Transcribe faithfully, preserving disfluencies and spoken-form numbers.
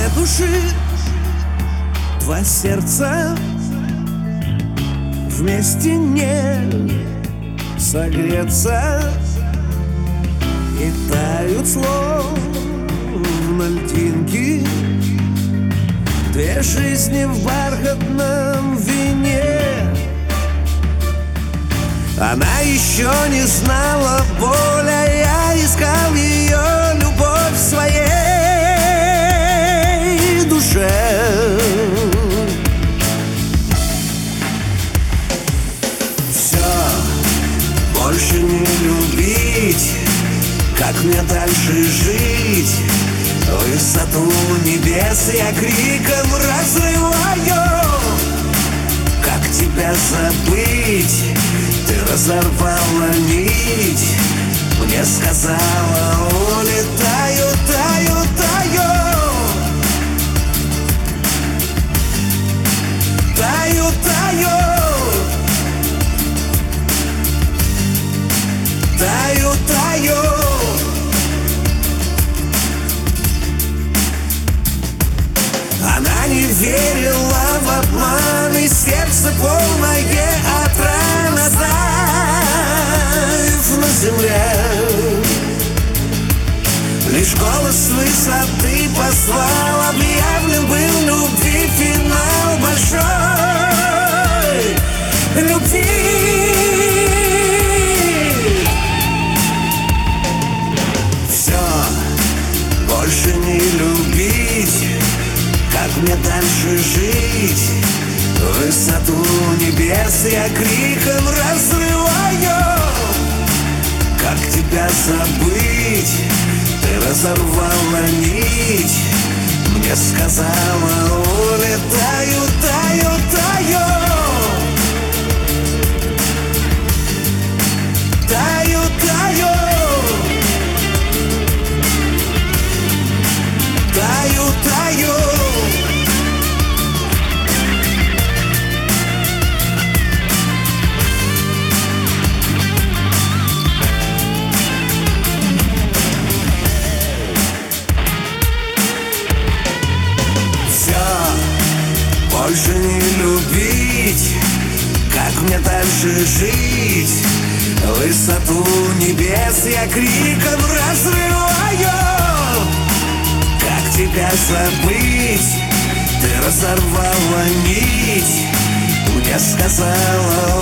души, два сердца вместе не согреться, и тают словно льдинки две жизни в бархатном вине. Она еще не знала боли, а я искал ее любовь в своей душе. Все, больше не любить, как мне дальше жить? Высоту небес я криком разрываю. Как тебя забыть? Ты разорвала нить, мне сказала: улетаю, таю, таю. Таю, таю. Таю, таю. Она не верила в обман, и сердце полное от ран, оставив на земле. Лишь голос с высоты послал, объявлен был любви финал большой любви. Все, больше не любить, как мне дальше жить? Высоту небес я криком разрываю. Как тебя забыть? Ты разорвала нить, мне сказала: улетаю, таю, таю. Таю, таю. Таю, таю. Больше не любить, как мне дальше жить? Высоту небес я криком разрываю. Как тебя забыть? Ты разорвала нить, мне сказала: